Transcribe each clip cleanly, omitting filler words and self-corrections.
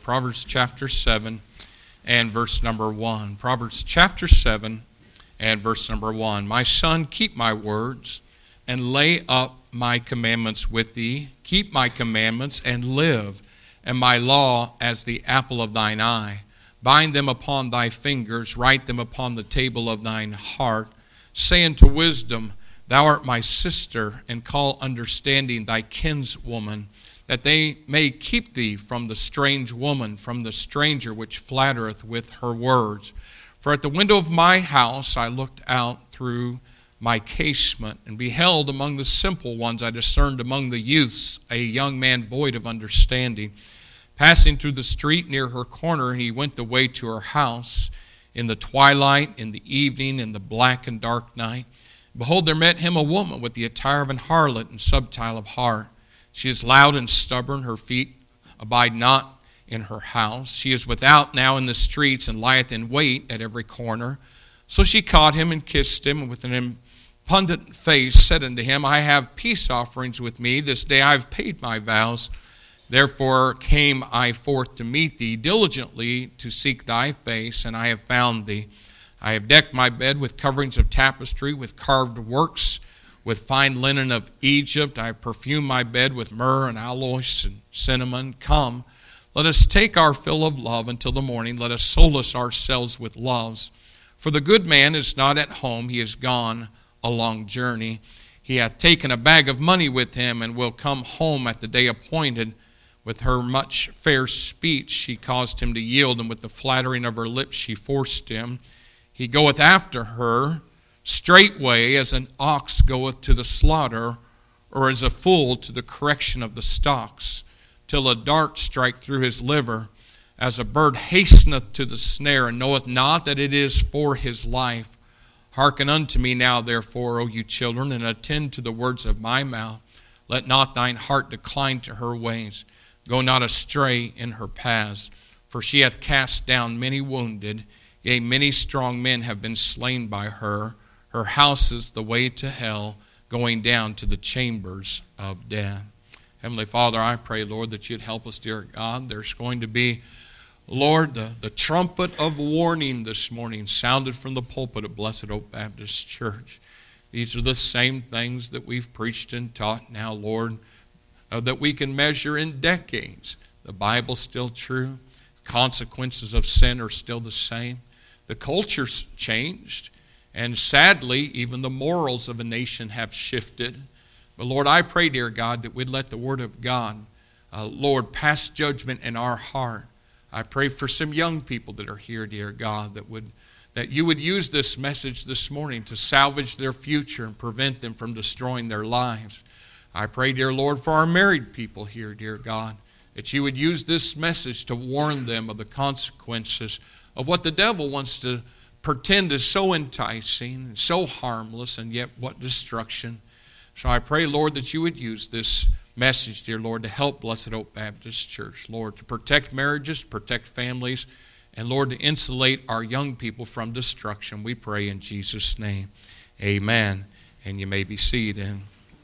Proverbs chapter 7 and verse number 1. Proverbs chapter 7 and verse number 1. My son, keep my words and lay up my commandments with thee. Keep my commandments and live, and my law as the apple of thine eye. Bind them upon thy fingers, write them upon the table of thine heart. Say unto wisdom, thou art my sister, and call understanding thy kinswoman, that they may keep thee from the strange woman, from the stranger which flattereth with her words. For at the window of my house I looked out through my casement, and beheld among the simple ones, I discerned among the youths a young man void of understanding. Passing through the street near her corner, he went the way to her house in the twilight, in the evening, in the black and dark night. Behold, there met him a woman with the attire of an harlot and subtile of heart. She is loud and stubborn, her feet abide not in her house. She is without now in the streets, and lieth in wait at every corner. So she caught him and kissed him, and with an impudent face said unto him, I have peace offerings with me. This day I have paid my vows. Therefore came I forth to meet thee, diligently to seek thy face, and I have found thee. I have decked my bed with coverings of tapestry, with carved works, with fine linen of Egypt. I have perfumed my bed with myrrh and aloes and cinnamon. Come, let us take our fill of love until the morning. Let us solace ourselves with loves. For the good man is not at home. He is gone a long journey. He hath taken a bag of money with him, and will come home at the day appointed. With her much fair speech she caused him to yield, and with the flattering of her lips she forced him. He goeth after her straightway, as an ox goeth to the slaughter, or as a fool to the correction of the stocks, till a dart strike through his liver, as a bird hasteneth to the snare, and knoweth not that it is for his life. Hearken unto me now, therefore, O you children, and attend to the words of my mouth. Let not thine heart decline to her ways. Go not astray in her paths, for she hath cast down many wounded. Yea, many strong men have been slain by her. Her house is the way to hell, going down to the chambers of death. Heavenly Father, I pray, Lord, that you'd help us, dear God. There's going to be, Lord, the trumpet of warning this morning sounded from the pulpit of Blessed Oak Baptist Church. These are the same things that we've preached and taught now, Lord, that we can measure in decades. The Bible's still true. Consequences of sin are still the same. The culture's changed. And sadly, even the morals of a nation have shifted. But Lord, I pray, dear God, that we'd let the Word of God, Lord, pass judgment in our heart. I pray for some young people that are here, dear God, that you would use this message this morning to salvage their future and prevent them from destroying their lives. I pray, dear Lord, for our married people here, dear God, that you would use this message to warn them of the consequences of what the devil wants to pretend is so enticing and so harmless, and yet what destruction. So I pray, Lord, that you would use this message, dear Lord, to help Blessed Oak Baptist Church, Lord, to protect marriages, protect families, and Lord, to insulate our young people from destruction. We pray in Jesus' name. Amen. And you may be seated.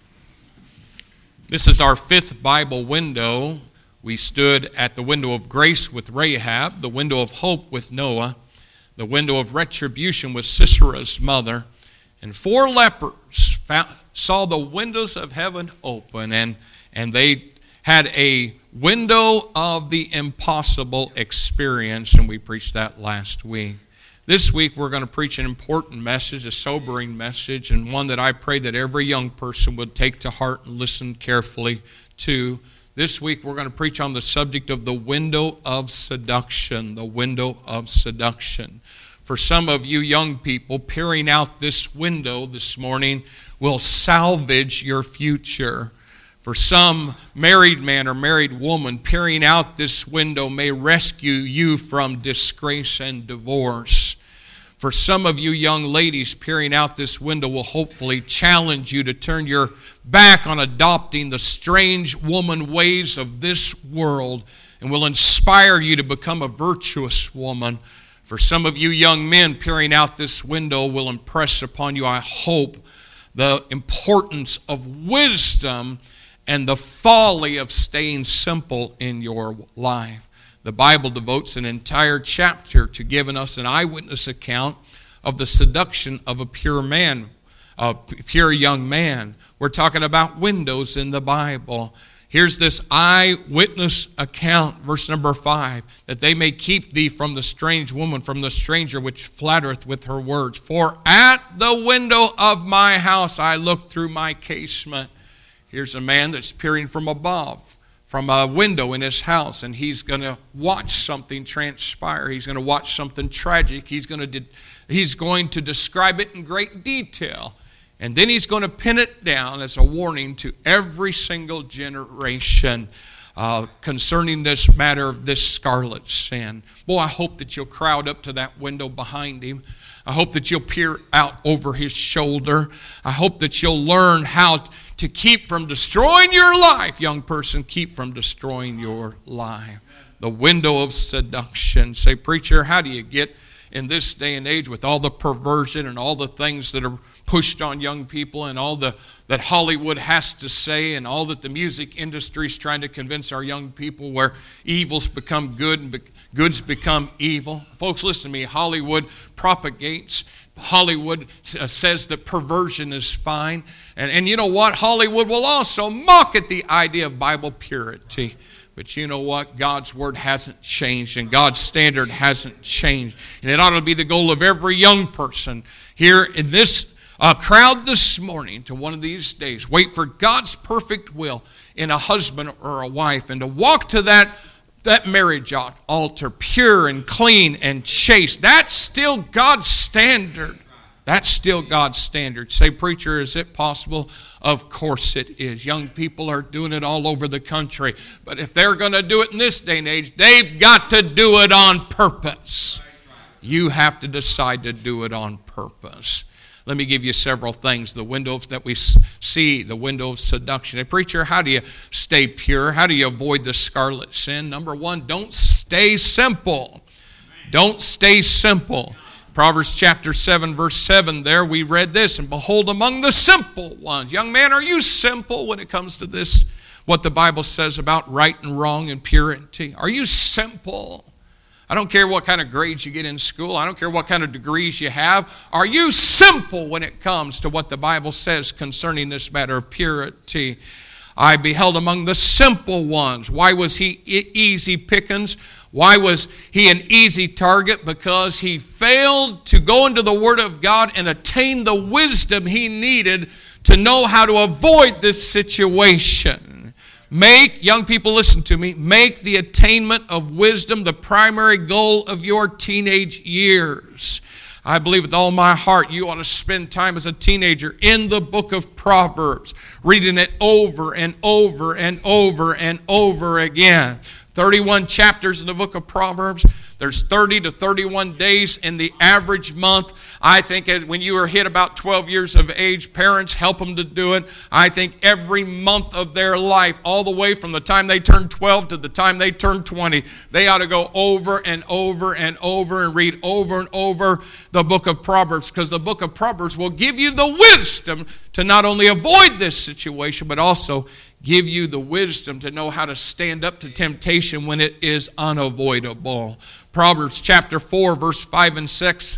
This is our fifth Bible window. We stood at the window of grace with Rahab, the window of hope with Noah, the window of retribution with Sisera's mother, and 4 lepers saw the windows of heaven open, and they had a window of the impossible experience, and we preached that last week. This week we're going to preach an important message, a sobering message, and one that I pray that every young person would take to heart and listen carefully to. This week we're going to preach on the subject of the window of seduction, the window of seduction. For some of you young people, peering out this window this morning will salvage your future. For some married man or married woman, peering out this window may rescue you from disgrace and divorce. For some of you young ladies, peering out this window will hopefully challenge you to turn your back on adopting the strange woman ways of this world, and will inspire you to become a virtuous woman. For some of you young men, peering out this window will impress upon you, I hope, the importance of wisdom and the folly of staying simple in your life. The Bible devotes an entire chapter to giving us an eyewitness account of the seduction of a pure man, a pure young man. We're talking about windows in the Bible. Here's this eyewitness account, verse number 5, that they may keep thee from the strange woman, from the stranger which flattereth with her words. For at the window of my house I look through my casement. Here's a man that's peering from above, from a window in his house, and he's going to watch something transpire. He's going to watch something tragic. He's going to describe it in great detail. And then he's going to pin it down as a warning to every single generation concerning this matter of this scarlet sin. Boy, I hope that you'll crowd up to that window behind him. I hope that you'll peer out over his shoulder. I hope that you'll learn how to keep from destroying your life. Young person, keep from destroying your life. The window of seduction. Say, preacher, how do you get in this day and age with all the perversion and all the things that are pushed on young people and all that Hollywood has to say and all that the music industry is trying to convince our young people, where evils become good and goods become evil? Folks, listen to me. Hollywood propagates. Hollywood says that perversion is fine. And you know what? Hollywood will also mock at the idea of Bible purity. But you know what? God's word hasn't changed, and God's standard hasn't changed. And it ought to be the goal of every young person here in this crowd this morning, to one of these days, wait for God's perfect will in a husband or a wife, and to walk to that marriage altar pure and clean and chaste. That's still God's standard. That's still God's standard. Say, preacher, is it possible? Of course it is. Young people are doing it all over the country. But if they're going to do it in this day and age, they've got to do it on purpose. You have to decide to do it on purpose. Let me give you several things. The windows that we see, the window of seduction. Hey, preacher, how do you stay pure? How do you avoid the scarlet sin? Number one, don't stay simple. Don't stay simple. Proverbs chapter 7, verse 7, there we read this, and behold, among the simple ones. Young man, are you simple when it comes to this, what the Bible says about right and wrong and purity? Are you simple? I don't care what kind of grades you get in school. I don't care what kind of degrees you have. Are you simple when it comes to what the Bible says concerning this matter of purity? I beheld among the simple ones. Why was he easy pickings? Why was he an easy target? Because he failed to go into the Word of God and attain the wisdom he needed to know how to avoid this situation. Young people, listen to me, make the attainment of wisdom the primary goal of your teenage years. I believe with all my heart you ought to spend time as a teenager in the book of Proverbs, reading it over and over and over and over again. 31 chapters in the book of Proverbs. There's 30 to 31 days in the average month. I think when you are hit about 12 years of age, parents help them to do it. I think every month of their life, all the way from the time they turn 12 to the time they turn 20, they ought to go over and over and over and read over and over the book of Proverbs, because the book of Proverbs will give you the wisdom to not only avoid this situation, but also give you the wisdom to know how to stand up to temptation when it is unavoidable. Proverbs chapter 4, verse 5 and 6,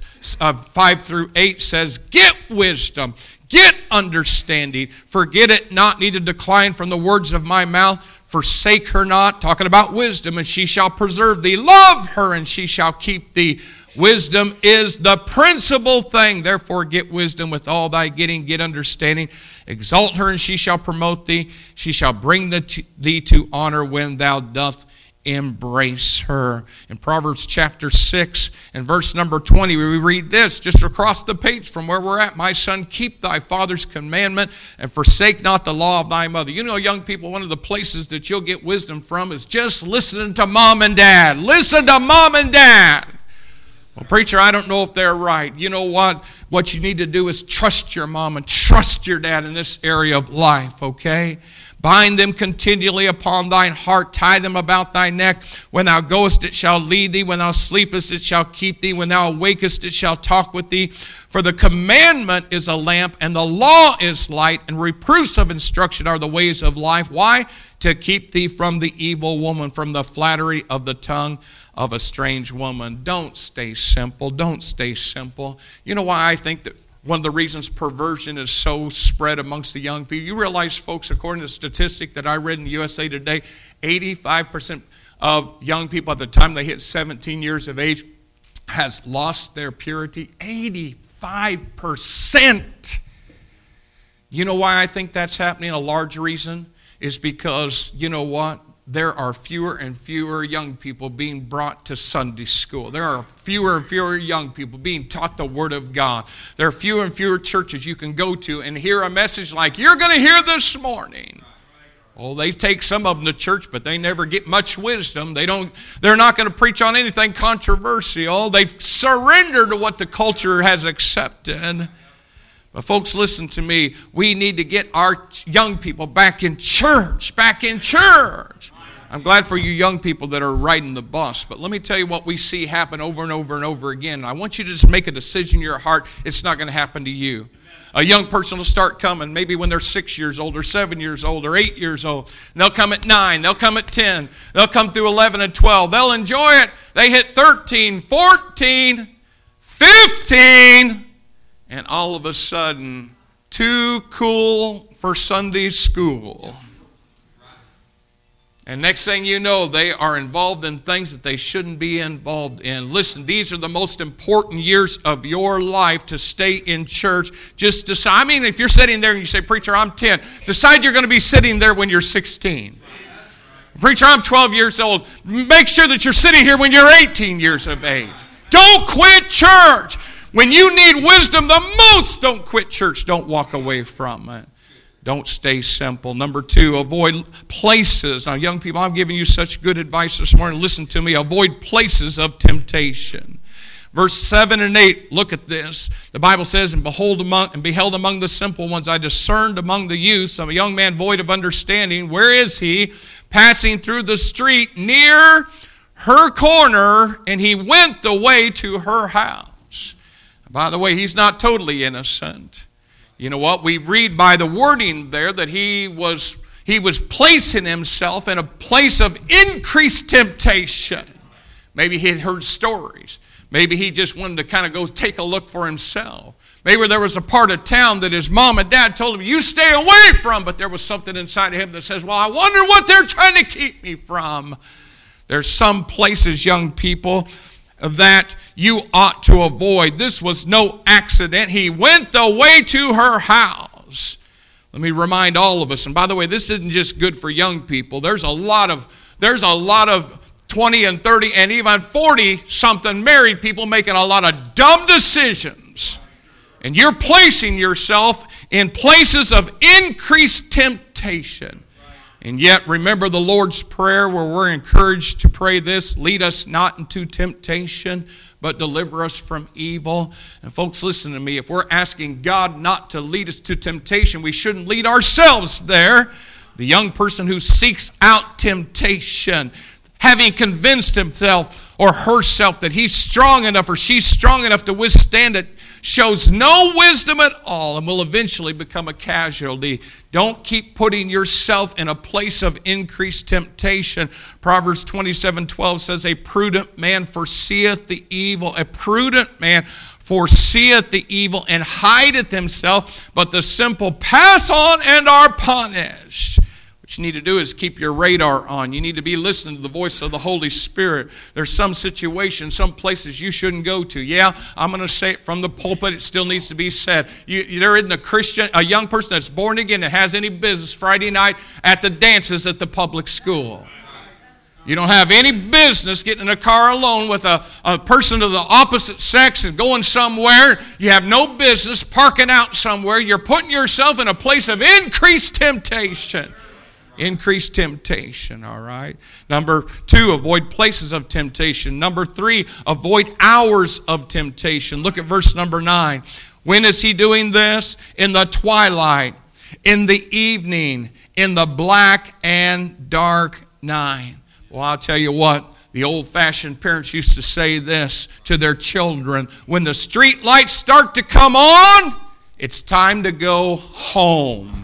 5 through 8 says, get wisdom, get understanding, forget it not, neither decline from the words of my mouth. Forsake her not, talking about wisdom, and she shall preserve thee. Love her, and she shall keep thee. Wisdom is the principal thing. Therefore, get wisdom with all thy getting, get understanding. Exalt her, and she shall promote thee. She shall bring thee to honor when thou dost embrace her. In Proverbs chapter 6 and verse number 20, we read this just across the page from where we're at. My son, keep thy father's commandment and forsake not the law of thy mother. You know, young people, one of the places that you'll get wisdom from is just listening to mom and dad. Listen to mom and dad. Well, preacher, I don't know if they're right. You know what? What you need to do is trust your mom and trust your dad in this area of life, okay? Bind them continually upon thine heart. Tie them about thy neck. When thou goest, it shall lead thee. When thou sleepest, it shall keep thee. When thou awakest, it shall talk with thee. For the commandment is a lamp, and the law is light, and reproofs of instruction are the ways of life. Why? to keep thee from the evil woman, from the flattery of the tongue of a strange woman. Don't stay simple. Don't stay simple. You know why I think that one of the reasons perversion is so spread amongst the young people? You realize, folks, according to a statistic that I read in USA Today, 85% of young people at the time they hit 17 years of age has lost their purity. 85%. You know why I think that's happening? A large reason is because, you know what? There are fewer and fewer young people being brought to Sunday school. There are fewer and fewer young people being taught the Word of God. There are fewer and fewer churches you can go to and hear a message like you're going to hear this morning. Oh, they take some of them to church, but they never get much wisdom. They're not going to preach on anything controversial. They've surrendered to what the culture has accepted. But folks, listen to me. We need to get our young people back in church, back in church. I'm glad for you young people that are riding the bus. But let me tell you what we see happen over and over and over again. I want you to just make a decision in your heart. It's not going to happen to you. A young person will start coming maybe when they're 6 years old or 7 years old or 8 years old. And they'll come at 9. They'll come at 10. They'll come through 11 and 12. They'll enjoy it. They hit 13, 14, 15. And all of a sudden, too cool for Sunday school. And next thing you know, they are involved in things that they shouldn't be involved in. Listen, these are the most important years of your life to stay in church. Just decide. I mean, if you're sitting there and you say, preacher, I'm 10, decide you're going to be sitting there when you're 16. Preacher, I'm 12 years old. Make sure that you're sitting here when you're 18 years of age. Don't quit church. When you need wisdom the most, don't quit church. Don't walk away from it. Don't stay simple. Number 2, avoid places. Now, young people, I'm giving you such good advice this morning. Listen to me. Avoid places of temptation. Verse 7 and 8, look at this. The Bible says, and beheld among the simple ones, I discerned among the youths a young man void of understanding. Where is he? Passing through the street near her corner, and he went the way to her house. By the way, he's not totally innocent. You know what? We read by the wording there that he was placing himself in a place of increased temptation. Maybe he had heard stories. Maybe he just wanted to kind of go take a look for himself. Maybe there was a part of town that his mom and dad told him, you stay away from, but there was something inside of him that says, well, I wonder what they're trying to keep me from. There's some places, young people, that you ought to avoid. This was no accident. He went the way to her house. Let me remind all of us, and by the way, this isn't just good for young people. There's a lot of 20 and 30 and even 40-something married people making a lot of dumb decisions. And you're placing yourself in places of increased temptation. And yet, remember the Lord's Prayer where we're encouraged to pray this, lead us not into temptation, but deliver us from evil. And folks, listen to me. If we're asking God not to lead us to temptation, we shouldn't lead ourselves there. The young person who seeks out temptation, having convinced himself or herself that he's strong enough or she's strong enough to withstand it, shows no wisdom at all and will eventually become a casualty. Don't keep putting yourself in a place of increased temptation. Proverbs 27:12 says, a prudent man foreseeth the evil. A prudent man foreseeth the evil and hideth himself, but the simple pass on and are punished. What you need to do is keep your radar on. You need to be listening to the voice of the Holy Spirit. There's some situations, some places you shouldn't go to. Yeah, I'm going to say it from the pulpit. It still needs to be said. There isn't a young person that's born again that has any business Friday night at the dances at the public school. You don't have any business getting in a car alone with a person of the opposite sex and going somewhere. You have no business parking out somewhere. You're putting yourself in a place of increased temptation. Increased temptation, all right? Number 2, avoid places of temptation. Number 3, avoid hours of temptation. Look at verse number 9. When is he doing this? In the twilight, in the evening, in the black and dark night. Well, I'll tell you what. The old-fashioned parents used to say this to their children. When the street lights start to come on, it's time to go home.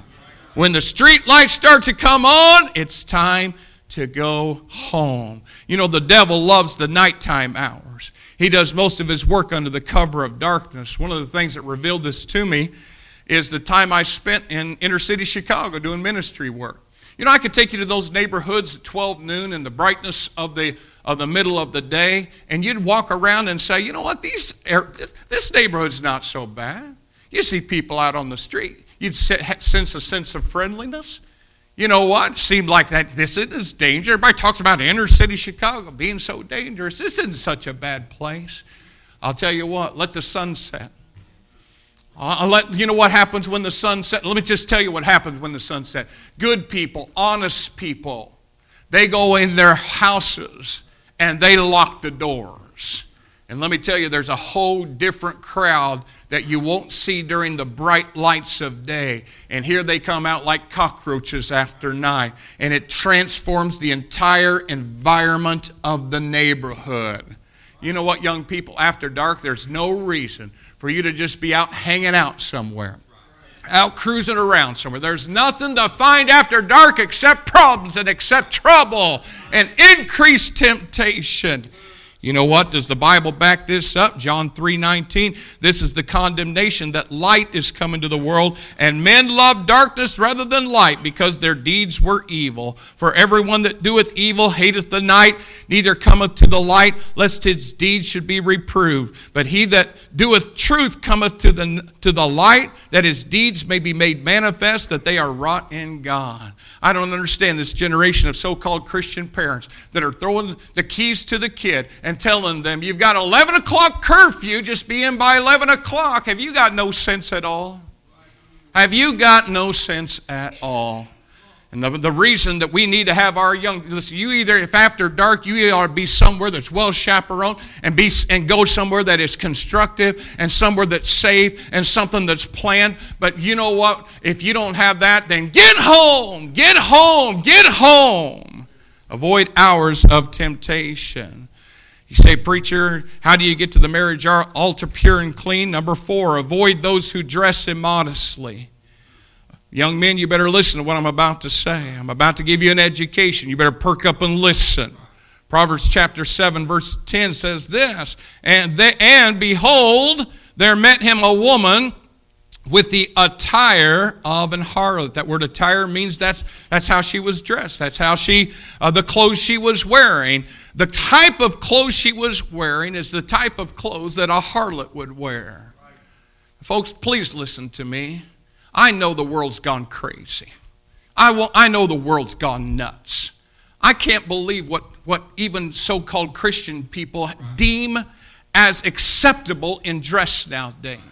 When the street lights start to come on, it's time to go home. You know, the devil loves the nighttime hours. He does most of his work under the cover of darkness. One of the things that revealed this to me is the time I spent in inner city Chicago doing ministry work. You know, I could take you to those neighborhoods at 12 noon in the brightness of the middle of the day, and you'd walk around and say, you know what, this neighborhood's not so bad. You see people out on the street. You'd sense a sense of friendliness. You know what? It seemed like this is danger. Everybody talks about inner city Chicago being so dangerous. This isn't such a bad place. I'll tell you what, let the sun set. You know what happens when the sun sets? Let me just tell you what happens when the sun sets. Good people, honest people, they go in their houses and they lock the doors. And let me tell you, there's a whole different crowd that you won't see during the bright lights of day. And here they come out like cockroaches after night. And it transforms the entire environment of the neighborhood. You know what, young people? After dark, there's no reason for you to just be out hanging out somewhere, out cruising around somewhere. There's nothing to find after dark except problems and except trouble and increased temptation. You know what? Does the Bible back this up? John 3:19. This is the condemnation, that light is come into the world, and men love darkness rather than light, because their deeds were evil. For everyone that doeth evil hateth the night, neither cometh to the light, lest his deeds should be reproved. But he that doeth truth cometh to the light, that his deeds may be made manifest, that they are wrought in God. I don't understand this generation of so-called Christian parents that are throwing the keys to the kid and telling them, you've got 11 o'clock curfew, just be in by 11 o'clock. Have you got no sense at all? Have you got no sense at all? And the reason that we need to have our young, listen, you either, if after dark, you either ought to be somewhere that's well chaperoned and go somewhere that is constructive and somewhere that's safe and something that's planned. But you know what? If you don't have that, then get home, get home, get home. Avoid hours of temptation. You say, preacher, how do you get to the marriage altar pure and clean? Number 4, avoid those who dress immodestly. Young men, you better listen to what I'm about to say. I'm about to give you an education. You better perk up and listen. Proverbs chapter 7, verse 10 says this, and behold, there met him a woman with the attire of an harlot. That word attire means that's how she was dressed. That's how the clothes she was wearing. The type of clothes she was wearing is the type of clothes that a harlot would wear. Folks, please listen to me. I know the world's gone crazy. I know the world's gone nuts. I can't believe what even so-called Christian people deem as acceptable in dress nowadays.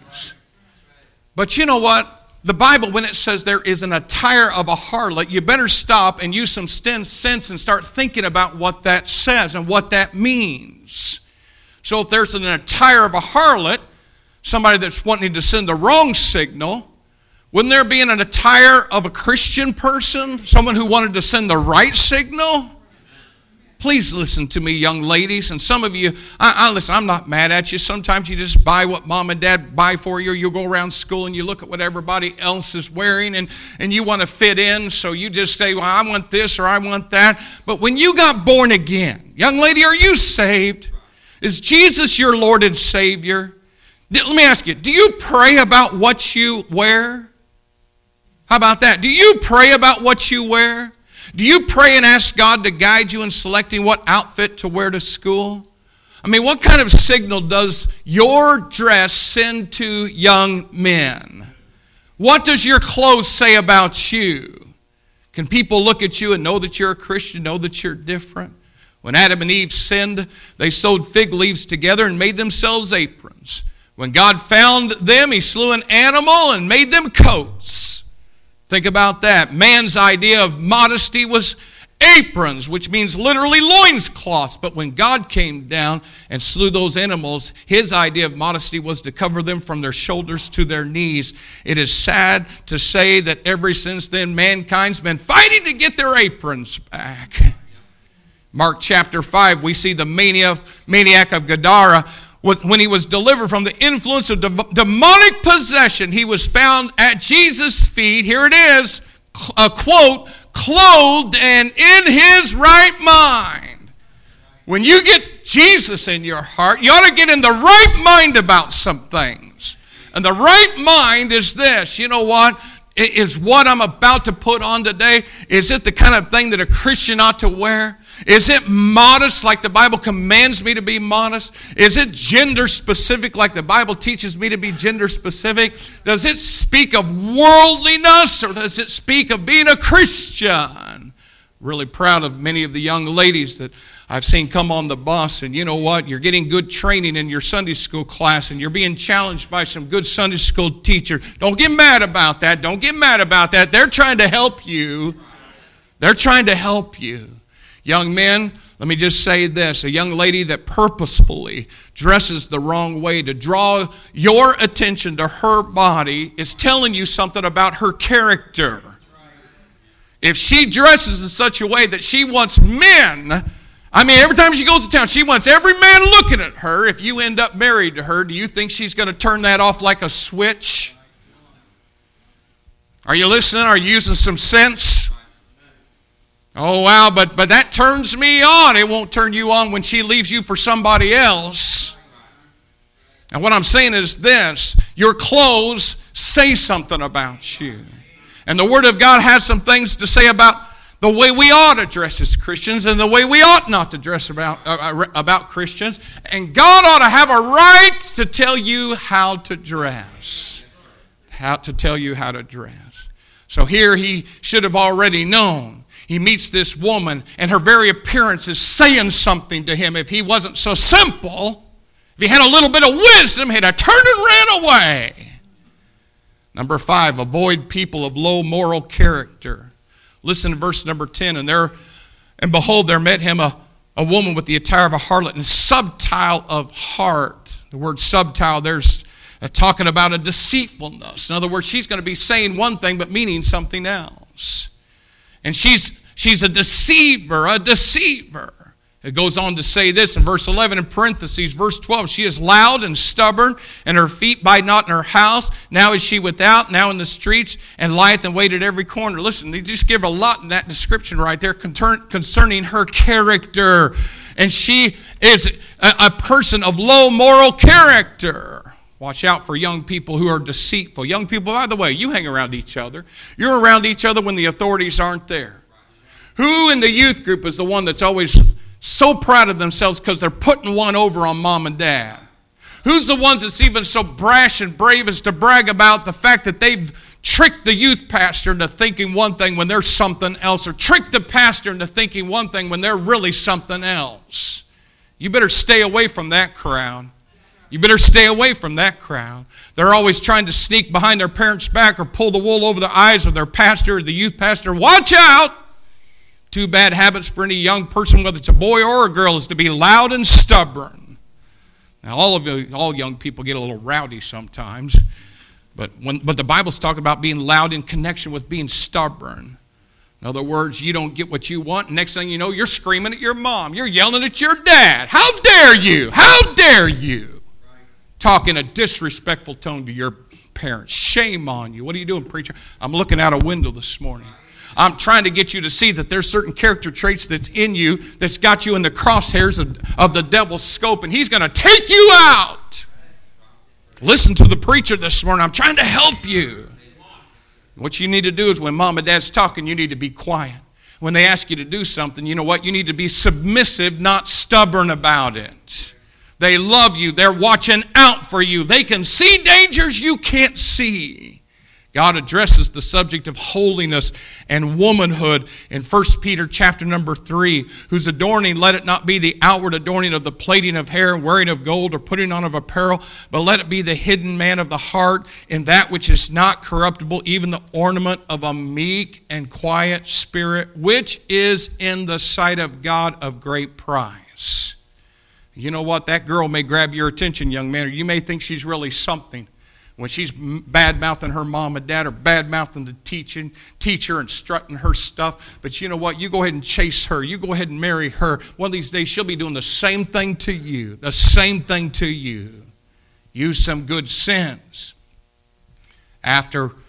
But you know what? The Bible, when it says there is an attire of a harlot, you better stop and use some sense and start thinking about what that says and what that means. So if there's an attire of a harlot, somebody that's wanting to send the wrong signal, wouldn't there be an attire of a Christian person, someone who wanted to send the right signal? Please listen to me, young ladies. And some of you, listen, I'm not mad at you. Sometimes you just buy what mom and dad buy for you. You go around school and you look at what everybody else is wearing and you want to fit in. So you just say, well, I want this or I want that. But when you got born again, young lady, are you saved? Is Jesus your Lord and Savior? Let me ask you, do you pray about what you wear? How about that? Do you pray about what you wear? Do you pray and ask God to guide you in selecting what outfit to wear to school? I mean, what kind of signal does your dress send to young men? What does your clothes say about you? Can people look at you and know that you're a Christian, know that you're different? When Adam and Eve sinned, they sewed fig leaves together and made themselves aprons. When God found them, he slew an animal and made them coats. Think about that. Man's idea of modesty was aprons, which means literally loincloths. But when God came down and slew those animals, his idea of modesty was to cover them from their shoulders to their knees. It is sad to say that ever since then, mankind's been fighting to get their aprons back. Mark chapter 5, we see the maniac of Gadara. When he was delivered from the influence of demonic possession, he was found at Jesus' feet. Here it is, quote, clothed and in his right mind. When you get Jesus in your heart, you ought to get in the right mind about some things. And the right mind is this. You know what? Is what I'm about to put on today, is it the kind of thing that a Christian ought to wear? Is it modest like the Bible commands me to be modest? Is it gender specific like the Bible teaches me to be gender specific? Does it speak of worldliness or does it speak of being a Christian? Really proud of many of the young ladies that I've seen come on the bus, and you know what? You're getting good training in your Sunday school class, and you're being challenged by some good Sunday school teacher. Don't get mad about that. Don't get mad about that. They're trying to help you. They're trying to help you. Young men, let me just say this. A young lady that purposefully dresses the wrong way to draw your attention to her body is telling you something about her character. If she dresses in such a way that she wants men, every time she goes to town, she wants every man looking at her. If you end up married to her, do you think she's going to turn that off like a switch? Are you listening? Are you using some sense? Oh, wow, but that turns me on. It won't turn you on when she leaves you for somebody else. And what I'm saying is this. Your clothes say something about you. And the Word of God has some things to say about the way we ought to dress as Christians and the way we ought not to dress about Christians. And God ought to have a right to tell you how to dress. To tell you how to dress. So here he should have already known. He meets this woman, and her very appearance is saying something to him. If he wasn't so simple, if he had a little bit of wisdom, he'd have turned and ran away. Number 5, avoid people of low moral character. Listen to verse number 10. And behold, there met him a woman with the attire of a harlot and subtile of heart. The word subtile, there's talking about a deceitfulness. In other words, she's going to be saying one thing but meaning something else. And she's a deceiver, It goes on to say this in verse 11 in parentheses, verse 12. She is loud and stubborn, and her feet bide not in her house. Now is she without, now in the streets, and lieth in wait at every corner. Listen, they just give a lot in that description right there concerning her character. And she is a person of low moral character. Watch out for young people who are deceitful. Young people, by the way, you hang around each other. You're around each other when the authorities aren't there. Who in the youth group is the one that's always so proud of themselves because they're putting one over on mom and dad? Who's the ones that's even so brash and brave as to brag about the fact that they've tricked the youth pastor into thinking one thing when they're something else, or tricked the pastor into thinking one thing when they're really something else? You better stay away from that crowd. You better stay away from that crowd. They're always trying to sneak behind their parents' back or pull the wool over the eyes of their pastor or the youth pastor. Watch out! 2 bad habits for any young person, whether it's a boy or a girl, is to be loud and stubborn. Now, all young people get a little rowdy sometimes, but the Bible's talking about being loud in connection with being stubborn. In other words, you don't get what you want, and next thing you know, you're screaming at your mom. You're yelling at your dad. How dare you? How dare you? Talk in a disrespectful tone to your parents. Shame on you. What are you doing, preacher? I'm looking out a window this morning. I'm trying to get you to see that there's certain character traits that's in you that's got you in the crosshairs of the devil's scope, and he's going to take you out. Listen to the preacher this morning. I'm trying to help you. What you need to do is when mom and dad's talking, you need to be quiet. When they ask you to do something, you know what? You need to be submissive, not stubborn about it. They love you. They're watching out for you. They can see dangers you can't see. God addresses the subject of holiness and womanhood in 1 Peter chapter number 3, whose adorning, let it not be the outward adorning of the plaiting of hair and wearing of gold or putting on of apparel, but let it be the hidden man of the heart in that which is not corruptible, even the ornament of a meek and quiet spirit, which is in the sight of God of great price. You know what? That girl may grab your attention, young man, or you may think she's really something. When she's bad-mouthing her mom and dad or bad-mouthing the teacher and strutting her stuff. But you know what? You go ahead and chase her. You go ahead and marry her. One of these days she'll be doing the same thing to you. The same thing to you. Use some good sense. After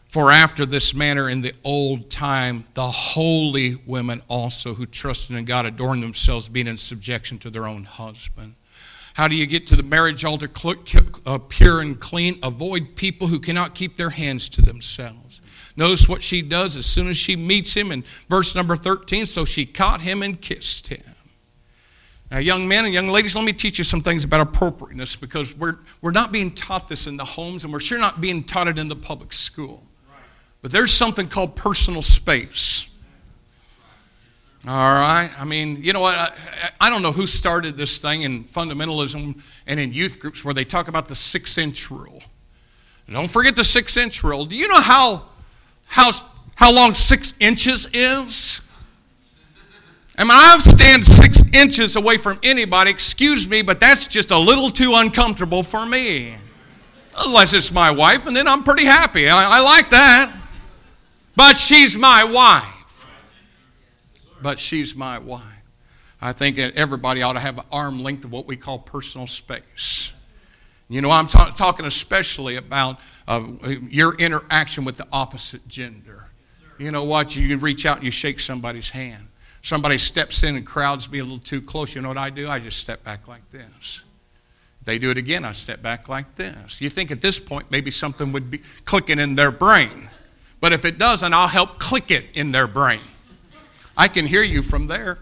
For after this manner in the old time, the holy women also who trusted in God adorned themselves, being in subjection to their own husband. How do you get to the marriage altar pure and clean? Avoid people who cannot keep their hands to themselves. Notice what she does as soon as she meets him in verse number 13. So she caught him and kissed him. Now, young men and young ladies, let me teach you some things about appropriateness, because we're not being taught this in the homes, and we're sure not being taught it in the public school. But there's something called personal space. All right? I mean, you know what? I don't know who started this thing in fundamentalism and in youth groups where they talk about the 6-inch rule. And don't forget the 6-inch rule. Do you know how long 6 inches is? I mean, I stand 6 inches away from anybody, excuse me, but that's just a little too uncomfortable for me. Unless it's my wife, and then I'm pretty happy. I like that. But she's my wife. But she's my wife. I think everybody ought to have an arm length of what we call personal space. You know, I'm talking especially about your interaction with the opposite gender. You know what? You reach out and you shake somebody's hand. Somebody steps in and crowds me a little too close. You know what I do? I just step back like this. They do it again, I step back like this. You think at this point maybe something would be clicking in their brain. But if it doesn't, I'll help click it in their brain. I can hear you from there.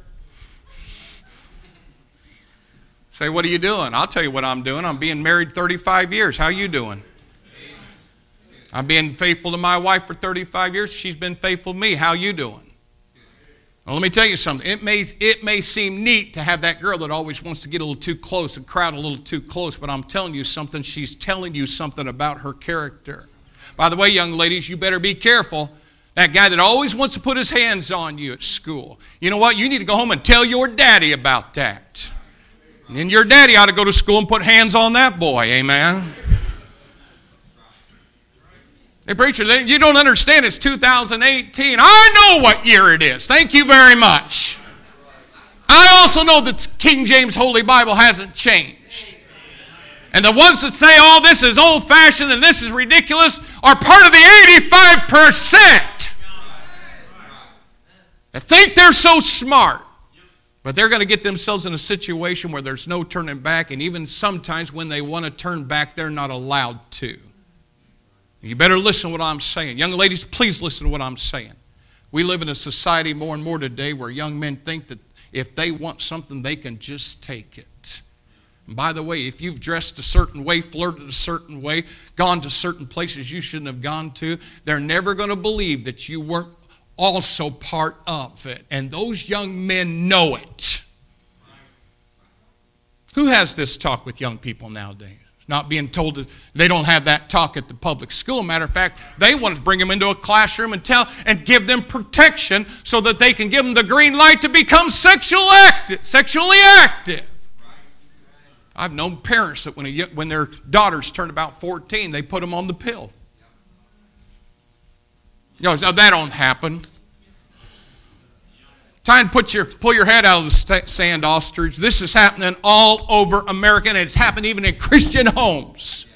Say, what are you doing? I'll tell you what I'm doing. I'm being married 35 years. How you doing? I'm being faithful to my wife for 35 years. She's been faithful to me. How you doing? Well, let me tell you something. It may seem neat to have that girl that always wants to get a little too close and crowd a little too close, but I'm telling you something. She's telling you something about her character. By the way, young ladies, you better be careful. That guy that always wants to put his hands on you at school. You know what? You need to go home and tell your daddy about that. And then your daddy ought to go to school and put hands on that boy. Amen. Hey, preacher, you don't understand. It's 2018. I know what year it is. Thank you very much. I also know that King James Holy Bible hasn't changed. And the ones that say, oh, this is old-fashioned and this is ridiculous, are part of the 85% that think they're so smart. But they're going to get themselves in a situation where there's no turning back, and even sometimes when they want to turn back, they're not allowed to. You better listen to what I'm saying. Young ladies, please listen to what I'm saying. We live in a society more and more today where young men think that if they want something, they can just take it. And by the way, if you've dressed a certain way, flirted a certain way, gone to certain places you shouldn't have gone to, they're never going to believe that you weren't also part of it. And those young men know it. Who has this talk with young people nowadays? Not being told that they don't have that talk at the public school. Matter of fact, they want to bring them into a classroom and give them protection so that they can give them the green light to become sexually active. I've known parents that when their daughters turn about 14, they put them on the pill. You know, that don't happen. Try and pull your head out of the sand, ostrich. This is happening all over America, and it's happened even in Christian homes.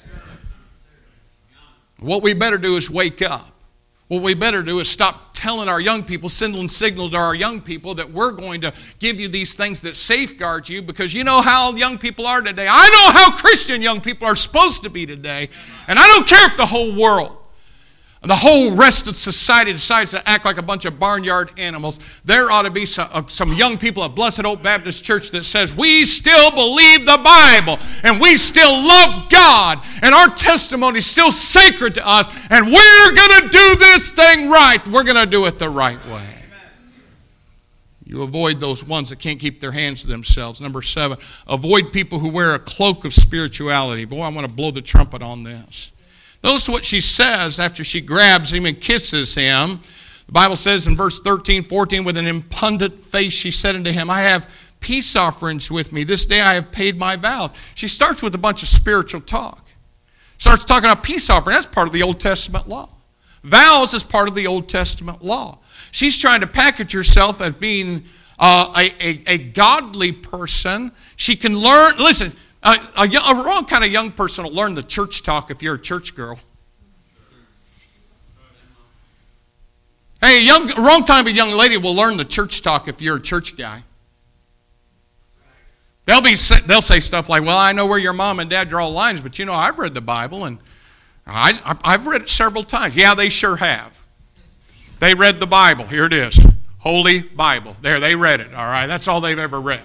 What we better do is wake up. What we better do is stop telling our young people, sending signals to our young people that we're going to give you these things that safeguard you, because you know how young people are today. I know how Christian young people are supposed to be today, and I don't care if the whole world, the whole rest of society decides to act like a bunch of barnyard animals. There ought to be some young people at Blessed Hope Baptist Church that says, we still believe the Bible, and we still love God, and our testimony is still sacred to us, and we're going to do this thing right. We're going to do it the right way. You avoid those ones that can't keep their hands to themselves. Number 7, avoid people who wear a cloak of spirituality. Boy, I want to blow the trumpet on this. Notice what she says after she grabs him and kisses him. The Bible says in verse 13, 14, with an impudent face she said unto him, I have peace offerings with me. This day I have paid my vows. She starts with a bunch of spiritual talk. Starts talking about peace offering. That's part of the Old Testament law. Vows is part of the Old Testament law. She's trying to package herself as being a godly person. She can learn, listen, a wrong kind of young person will learn the church talk if you're a church girl. Hey, wrong time a young lady will learn the church talk if you're a church guy. They'll say stuff like, well, I know where your mom and dad draw lines, but I've read the Bible, and I've read it several times. Yeah, they sure have. They read the Bible. Here it is. Holy Bible. There, they read it. All right, that's all they've ever read.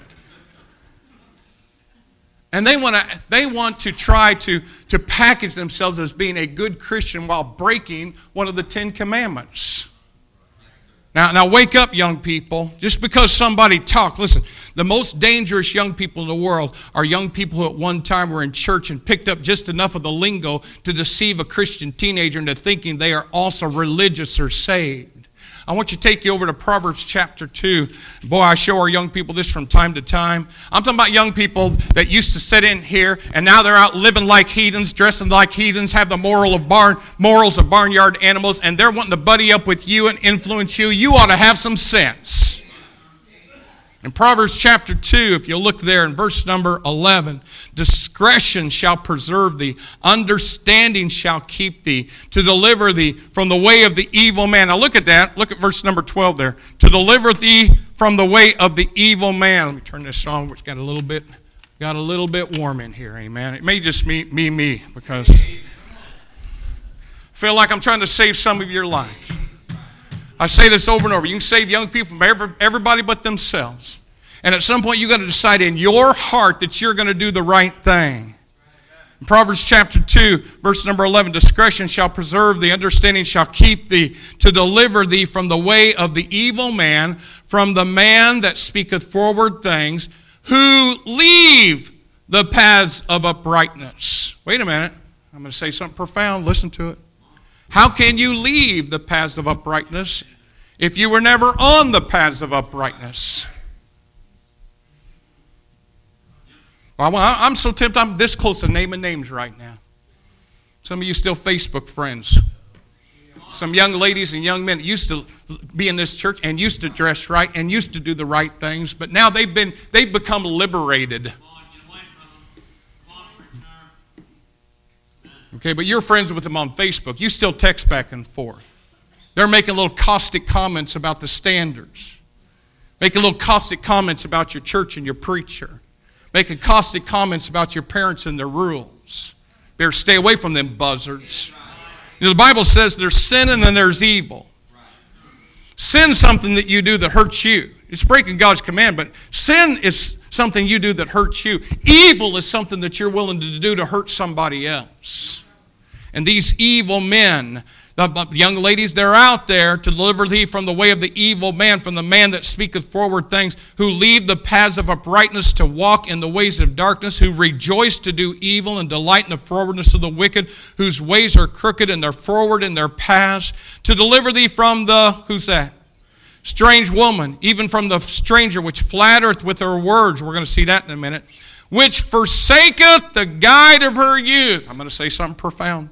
And they want to try to package themselves as being a good Christian while breaking one of the 10 Commandments. Now wake up, young people. Just because somebody talked, listen, the most dangerous young people in the world are young people who at one time were in church and picked up just enough of the lingo to deceive a Christian teenager into thinking they are also religious or saved. I want to take you over to Proverbs chapter 2. Boy, I show our young people this from time to time. I'm talking about young people that used to sit in here, and now they're out living like heathens, dressing like heathens, have the morals of barnyard animals, and they're wanting to buddy up with you and influence you. You ought to have some sense. In Proverbs chapter 2, if you look there in verse number 11, discretion shall preserve thee, understanding shall keep thee, to deliver thee from the way of the evil man. Now look at that. Look at verse number 12 there. To deliver thee from the way of the evil man. Let me turn this on, which got a little bit warm in here. Amen. It may just be me, because I feel like I'm trying to save some of your lives. I say this over and over. You can save young people from everybody but themselves. And at some point, you've got to decide in your heart that you're going to do the right thing. In Proverbs chapter 2, verse number 11, discretion shall preserve thee, understanding shall keep thee, to deliver thee from the way of the evil man, from the man that speaketh forward things, who leave the paths of uprightness. Wait a minute. I'm going to say something profound. Listen to it. How can you leave the paths of uprightness if you were never on the paths of uprightness? Well, I'm so tempted. I'm this close to naming names right now. Some of you still Facebook friends. Some young ladies and young men used to be in this church and used to dress right and used to do the right things, but now they've become liberated. Okay, but you're friends with them on Facebook. You still text back and forth. They're making little caustic comments about the standards. Making little caustic comments about your church and your preacher. Making caustic comments about your parents and their rules. Better stay away from them buzzards. The Bible says there's sin and then there's evil. Sin's something that you do that hurts you. It's breaking God's command, but sin is something you do that hurts you. Evil is something that you're willing to do to hurt somebody else. And these evil men, the young ladies, they're out there to deliver thee from the way of the evil man, from the man that speaketh forward things, who leave the paths of uprightness to walk in the ways of darkness, who rejoice to do evil and delight in the forwardness of the wicked, whose ways are crooked and they're forward in their paths, to deliver thee from the, who's that? Strange woman, even from the stranger which flattereth with her words. We're going to see that in a minute. Which forsaketh the guide of her youth. I'm going to say something profound.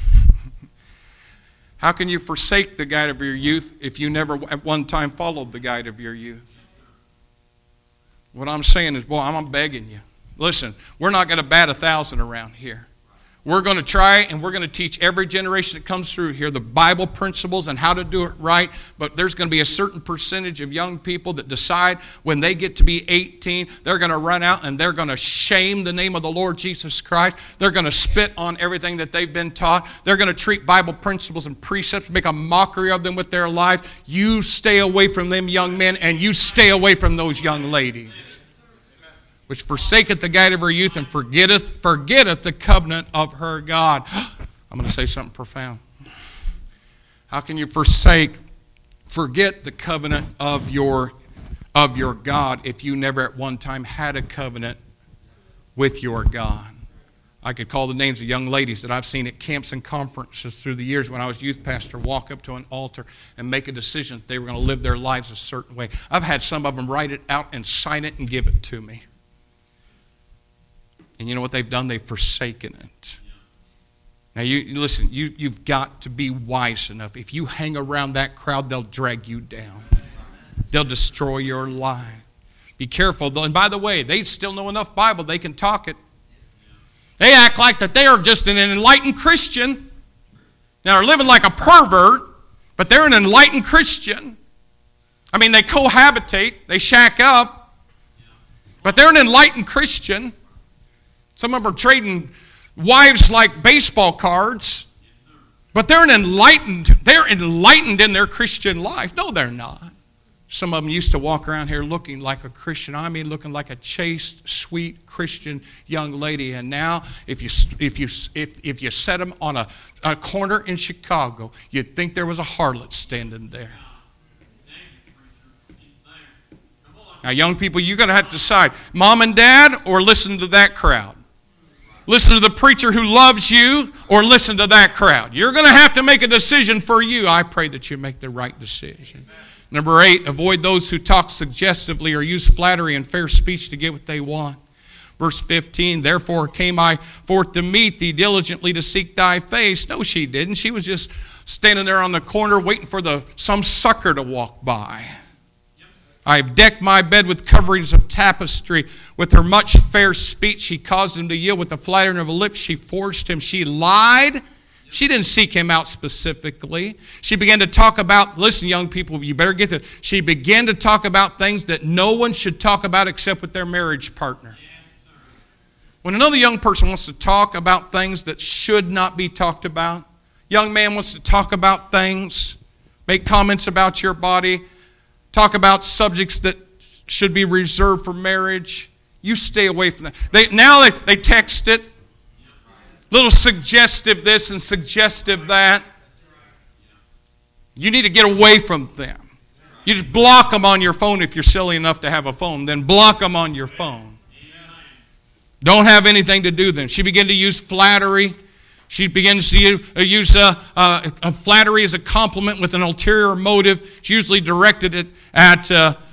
How can you forsake the guide of your youth if you never at one time followed the guide of your youth? What I'm saying is, boy, I'm begging you. Listen, we're not going to bat 1,000 around here. We're going to try and we're going to teach every generation that comes through here the Bible principles and how to do it right. But there's going to be a certain percentage of young people that decide when they get to be 18, they're going to run out and they're going to shame the name of the Lord Jesus Christ. They're going to spit on everything that they've been taught. They're going to treat Bible principles and precepts, make a mockery of them with their lives. You stay away from them young men and you stay away from those young ladies. Which forsaketh the guide of her youth and forgetteth the covenant of her God. I'm going to say something profound. How can you forget the covenant of your God if you never at one time had a covenant with your God? I could call the names of young ladies that I've seen at camps and conferences through the years when I was youth pastor walk up to an altar and make a decision that they were going to live their lives a certain way. I've had some of them write it out and sign it and give it to me. And you know what they've done? They've forsaken it. Now, listen, you've got to be wise enough. If you hang around that crowd, they'll drag you down. They'll destroy your life. Be careful, though. And by the way, they still know enough Bible, they can talk it. They act like that they are just an enlightened Christian. Now, they're living like a pervert, But they're an enlightened Christian. I mean, they cohabitate, they shack up, but they're an enlightened Christian. Some of them are trading wives like baseball cards, but they're enlightened in their Christian life. No, they're not. Some of them used to walk around here looking like a Christian. I mean, looking like a chaste, sweet Christian young lady. And now, if you set them on a corner in Chicago, you'd think there was a harlot standing there. Now, young people, you're going to have to decide, mom and dad, or listen to that crowd. Listen to the preacher who loves you, or listen to that crowd. You're going to have to make a decision for you. I pray that you make the right decision. Number 8, avoid those who talk suggestively or use flattery and fair speech to get what they want. Verse 15, therefore came I forth to meet thee diligently to seek thy face. No, she didn't. She was just standing there on the corner waiting for some sucker to walk by. I have decked my bed with coverings of tapestry. With her much fair speech, she caused him to yield. With the flattering of her lips, she forced him. She lied. She didn't seek him out specifically. She began to talk about, listen, young people, you better get this. She began to talk about things that no one should talk about except with their marriage partner. When another young person wants to talk about things that should not be talked about, young man wants to talk about things, make comments about your body, talk about subjects that should be reserved for marriage, you stay away from that. Now they text it. Little suggestive this and suggestive that. You need to get away from them. You just block them on your phone if you're silly enough to have a phone. Then block them on your phone. Don't have anything to do with them. She began to use flattery. She begins to use flattery as a compliment with an ulterior motive. She usually directed it at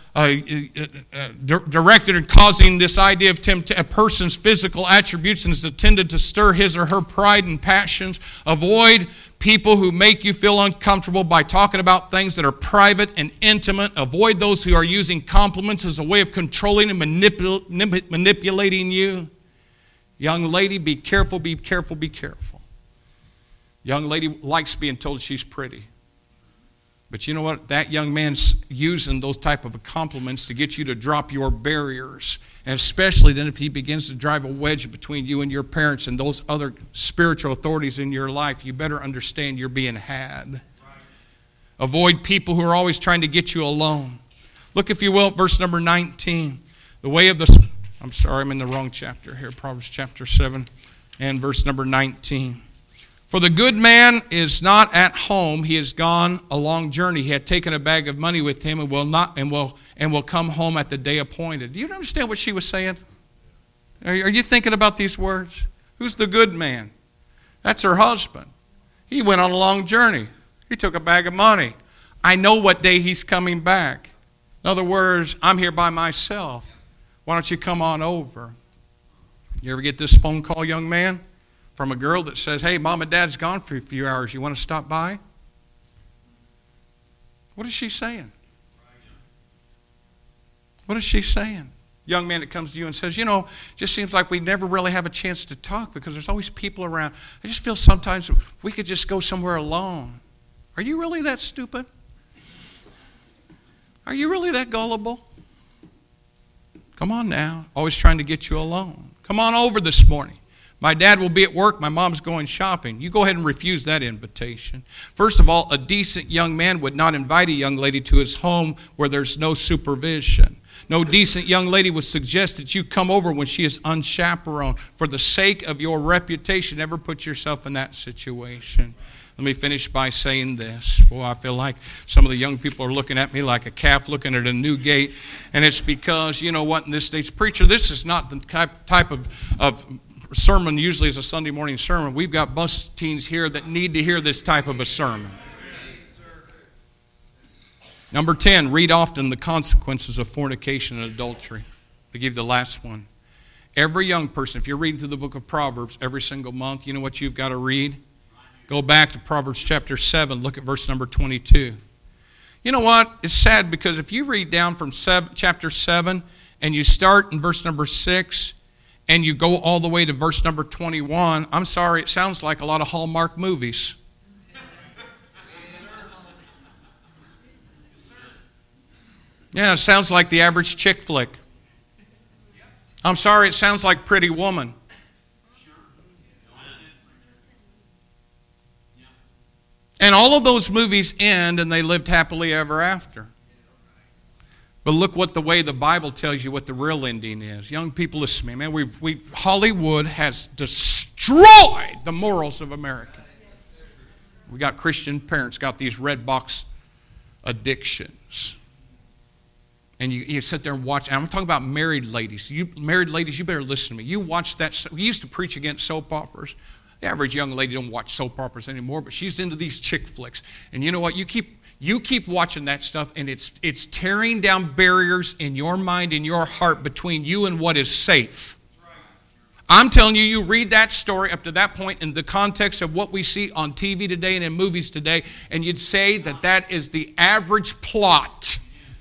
directed and causing this idea of a person's physical attributes and is intended to stir his or her pride and passions. Avoid people who make you feel uncomfortable by talking about things that are private and intimate. Avoid those who are using compliments as a way of controlling and manipulating you. Young lady, be careful, be careful, be careful. Young lady likes being told she's pretty. But you know what? That young man's using those type of compliments to get you to drop your barriers. And especially then if he begins to drive a wedge between you and your parents and those other spiritual authorities in your life, you better understand you're being had. Avoid people who are always trying to get you alone. Look, if you will, at verse number 19. The way of the... I'm sorry, I'm in the wrong chapter here. Proverbs chapter 7 and verse number 19. For the good man is not at home; he has gone a long journey. He had taken a bag of money with him, and will come home at the day appointed. Do you understand what she was saying? Are you thinking about these words? Who's the good man? That's her husband. He went on a long journey. He took a bag of money. I know what day he's coming back. In other words, I'm here by myself. Why don't you come on over? You ever get this phone call, young man, from a girl that says, hey, mom and dad's gone for a few hours. You want to stop by? What is she saying? What is she saying? Young man that comes to you and says, you know, it just seems like we never really have a chance to talk because there's always people around. I just feel sometimes if we could just go somewhere alone. Are you really that stupid? Are you really that gullible? Come on now. Always trying to get you alone. Come on over this morning. My dad will be at work. My mom's going shopping. You go ahead and refuse that invitation. First of all, a decent young man would not invite a young lady to his home where there's no supervision. No decent young lady would suggest that you come over when she is unchaperoned. For the sake of your reputation, never put yourself in that situation. Let me finish by saying this. Boy, I feel like some of the young people are looking at me like a calf looking at a new gate. And it's because, you know what, in this stage, preacher, this is not the type of sermon usually is a Sunday morning sermon. We've got bus teens here that need to hear this type of a sermon. Number 10, read often the consequences of fornication and adultery. I'll give you the last one. Every young person, if you're reading through the book of Proverbs every single month, you know what you've got to read? Go back to Proverbs chapter 7, look at verse number 22. You know what? It's sad because if you read down from chapter 7 and you start in verse number 6, and you go all the way to verse number 21, I'm sorry, it sounds like a lot of Hallmark movies. Yeah, it sounds like the average chick flick. I'm sorry, it sounds like Pretty Woman. And all of those movies end and they lived happily ever after. But look what the way the Bible tells you what the real ending is. Young people, listen to me, man. Hollywood has destroyed the morals of America. We got Christian parents, got these red box addictions. And you sit there and watch. And I'm talking about married ladies. You married ladies, you better listen to me. You watch that. We used to preach against soap operas. The average young lady don't watch soap operas anymore, but she's into these chick flicks. And you know what? You keep watching that stuff, and it's tearing down barriers in your mind and your heart between you and what is safe. I'm telling you, you read that story up to that point in the context of what we see on TV today and in movies today, and you'd say that is the average plot.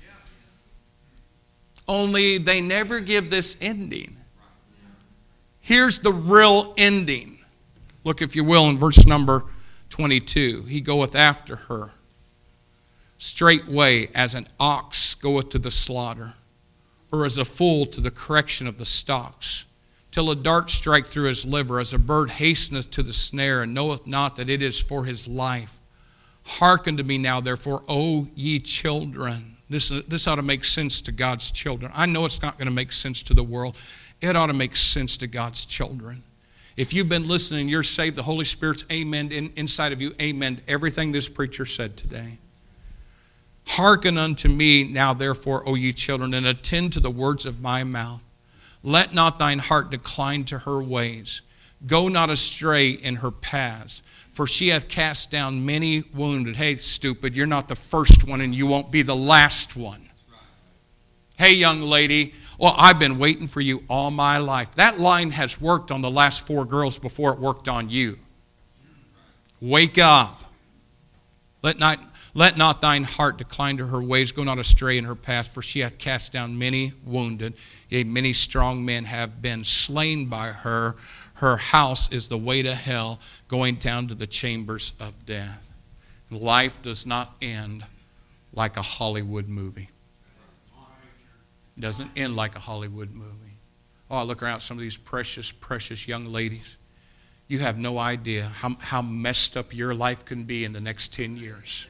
Only they never give this ending. Here's the real ending. Look, if you will, in verse number 22. He goeth after her straightway as an ox goeth to the slaughter, or as a fool to the correction of the stocks, till a dart strike through his liver, as a bird hasteneth to the snare, and knoweth not that it is for his life. Hearken to me now, therefore, O ye children. This ought to make sense to God's children. I know it's not going to make sense to the world. It ought to make sense to God's children. If you've been listening, you're saved. The Holy Spirit's amen inside of you. Amen to everything this preacher said today. Hearken unto me now, therefore, O ye children, and attend to the words of my mouth. Let not thine heart decline to her ways. Go not astray in her paths, for she hath cast down many wounded. Hey, stupid, you're not the first one, and you won't be the last one. Hey, young lady, well, I've been waiting for you all my life. That line has worked on the last 4 girls before it worked on you. Wake up. Let not thine heart decline to her ways. Go not astray in her path, for she hath cast down many wounded. Yea, many strong men have been slain by her. Her house is the way to hell, going down to the chambers of death. Life does not end like a Hollywood movie. It doesn't end like a Hollywood movie. Oh, I look around at some of these precious, precious young ladies. You have no idea how messed up your life can be in the next 10 years.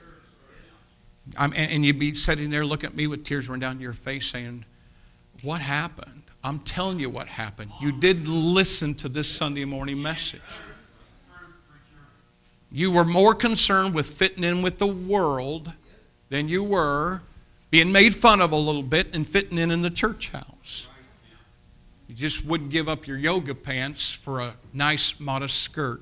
And you'd be sitting there looking at me with tears running down your face saying, what happened? I'm telling you what happened. You didn't listen to this Sunday morning message. You were more concerned with fitting in with the world than you were being made fun of a little bit and fitting in the church house. You just wouldn't give up your yoga pants for a nice, modest skirt.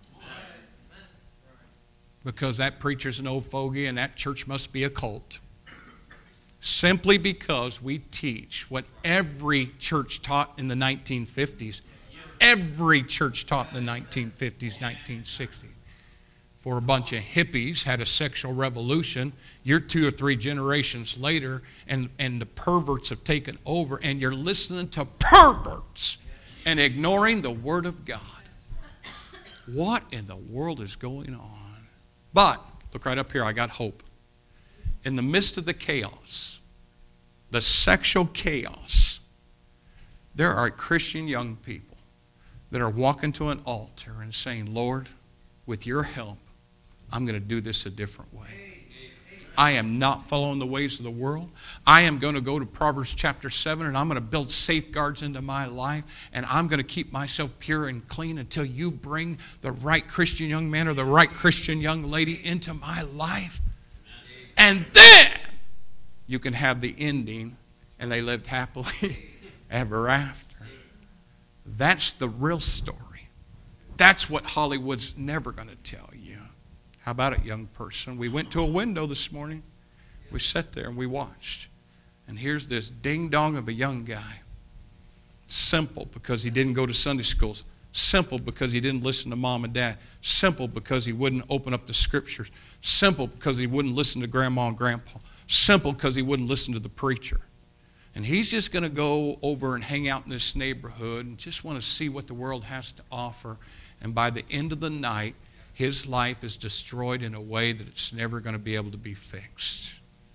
Because that preacher's an old fogey and that church must be a cult. Simply because we teach what every church taught in the 1950s. Every church taught in the 1950s, 1960s. For a bunch of hippies had a sexual revolution. You're 2 or 3 generations later, and the perverts have taken over, and you're listening to perverts and ignoring the Word of God. What in the world is going on? But, look right up here, I got hope. In the midst of the chaos, the sexual chaos, there are Christian young people that are walking to an altar and saying, Lord, with your help, I'm going to do this a different way. I am not following the ways of the world. I am going to go to Proverbs chapter 7, and I'm going to build safeguards into my life, and I'm going to keep myself pure and clean until you bring the right Christian young man or the right Christian young lady into my life. And then you can have the ending, and they lived happily ever after. That's the real story. That's what Hollywood's never going to tell you. How about it, young person? We went to a window this morning. We sat there and we watched. And here's this ding-dong of a young guy. Simple because he didn't go to Sunday schools. Simple because he didn't listen to mom and dad. Simple because he wouldn't open up the scriptures. Simple because he wouldn't listen to grandma and grandpa. Simple because he wouldn't listen to the preacher. And he's just going to go over and hang out in this neighborhood and just want to see what the world has to offer. And by the end of the night, his life is destroyed in a way that it's never going to be able to be fixed.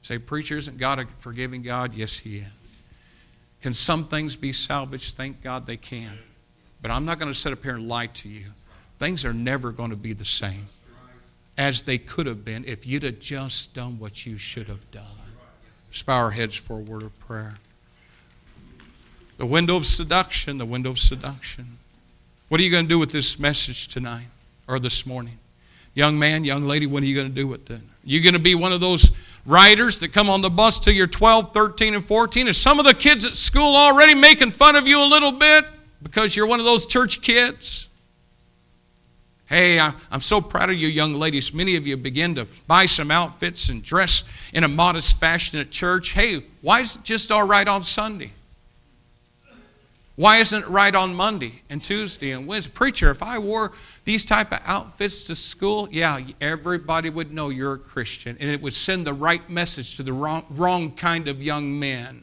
Say, preacher, isn't God a forgiving God? Yes, He is. Can some things be salvaged? Thank God they can. But I'm not going to sit up here and lie to you. Things are never going to be the same as they could have been if you'd have just done what you should have done. Let's bow our heads for a word of prayer. The window of seduction, the window of seduction. What are you going to do with this message tonight or this morning? Young man, young lady, what are you going to do with it? You going to be one of those riders that come on the bus till you're 12, 13, and 14? Is some of the kids at school already making fun of you a little bit because you're one of those church kids? Hey, I'm so proud of you young ladies. Many of you begin to buy some outfits and dress in a modest fashion at church. Hey, why is it just all right on Sunday? Why isn't it right on Monday and Tuesday and Wednesday? Preacher, if I wore these type of outfits to school, yeah, everybody would know you're a Christian, and it would send the right message to the wrong kind of young men.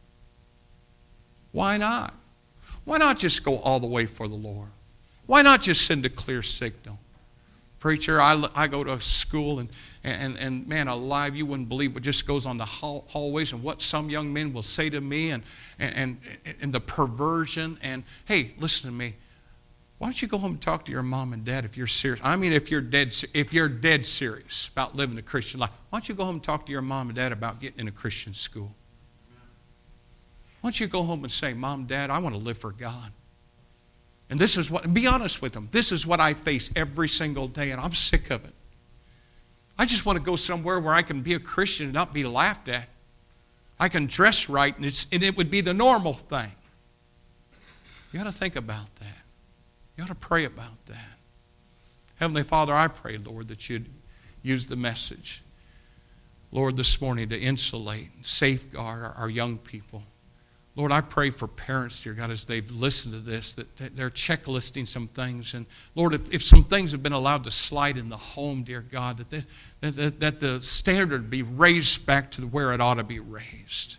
Why not? Why not just go all the way for the Lord? Why not just send a clear signal? Preacher, I go to school and man alive, you wouldn't believe what just goes on the hallways and what some young men will say to me and the perversion. And hey, listen to me. Why don't you go home and talk to your mom and dad if you're serious? I mean, if you're dead serious about living a Christian life, why don't you go home and talk to your mom and dad about getting in a Christian school? Why don't you go home and say, Mom, Dad, I want to live for God. And this is what, be honest with them, this is what I face every single day, and I'm sick of it. I just want to go somewhere where I can be a Christian and not be laughed at. I can dress right, and it would be the normal thing. You got to think about that. You ought to pray about that. Heavenly Father, I pray, Lord, that you'd use the message, Lord, this morning to insulate and safeguard our young people. Lord, I pray for parents, dear God, as they've listened to this, that they're checklisting some things. And Lord, if some things have been allowed to slide in the home, dear God, that the standard be raised back to where it ought to be raised.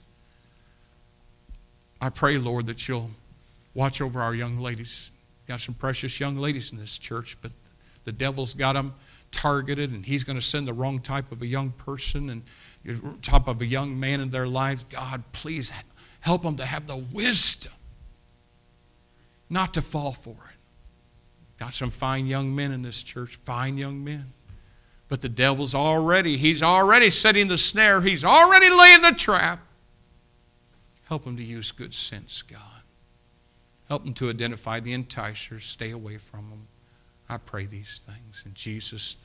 I pray, Lord, that you'll watch over our young ladies. Got some precious young ladies in this church, but the devil's got them targeted, and he's going to send the wrong type of a young person and type of a young man in their lives. God, please help them to have the wisdom not to fall for it. Got some fine young men in this church, fine young men. But the devil's he's already setting the snare. He's already laying the trap. Help them to use good sense, God. Help them to identify the enticers. Stay away from them. I pray these things in Jesus' name.